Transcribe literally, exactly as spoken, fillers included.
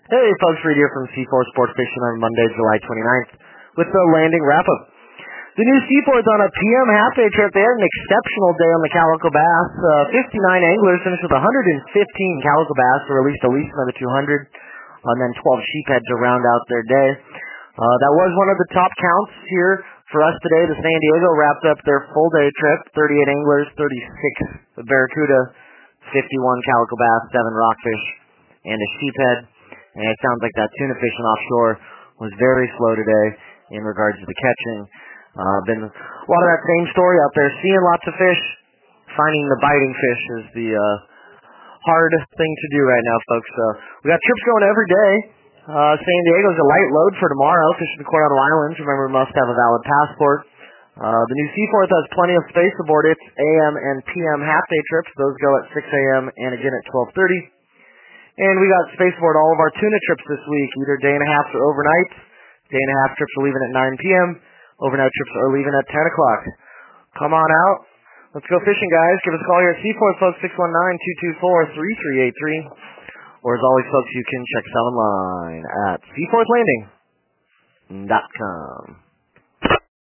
Hey folks, Reed here from C four Sport Fishing on Monday, July twenty-ninth with the landing wrap-up. The new C four is on a P M half-day trip. They had an exceptional day on the Calico Bass. Uh, fifty-nine anglers finished with one hundred fifteen Calico Bass, or released at least another two hundred, and then twelve sheephead to round out their day. Uh, that was one of the top counts here for us today. The San Diego wrapped up their full-day trip, thirty-eight anglers, thirty-six Barracuda, fifty-one Calico Bass, seven rockfish, and a sheephead. And it sounds like that tuna fishing offshore was very slow today in regards to the catching. Uh, been a lot of that same story out there. Seeing lots of fish, finding the biting fish is the uh, hard thing to do right now, folks. So we got trips going every day. Uh, San Diego's a light load for tomorrow. Fishing the Coronado Islands. Remember, must have a valid passport. Uh, the new Seaforth has plenty of space aboard its A M and P M half-day trips. Those go at six a.m. and again at twelve thirty. And we got space aboard all of our tuna trips this week, either day and a half or overnights. Day and a half trips are leaving at nine p.m. Overnight trips are leaving at ten o'clock. Come on out. Let's go fishing, guys. Give us a call here at Seaforth, folks, six one nine, two two four, three three eight three. Or as always, folks, you can check us out online at seaforth landing dot com.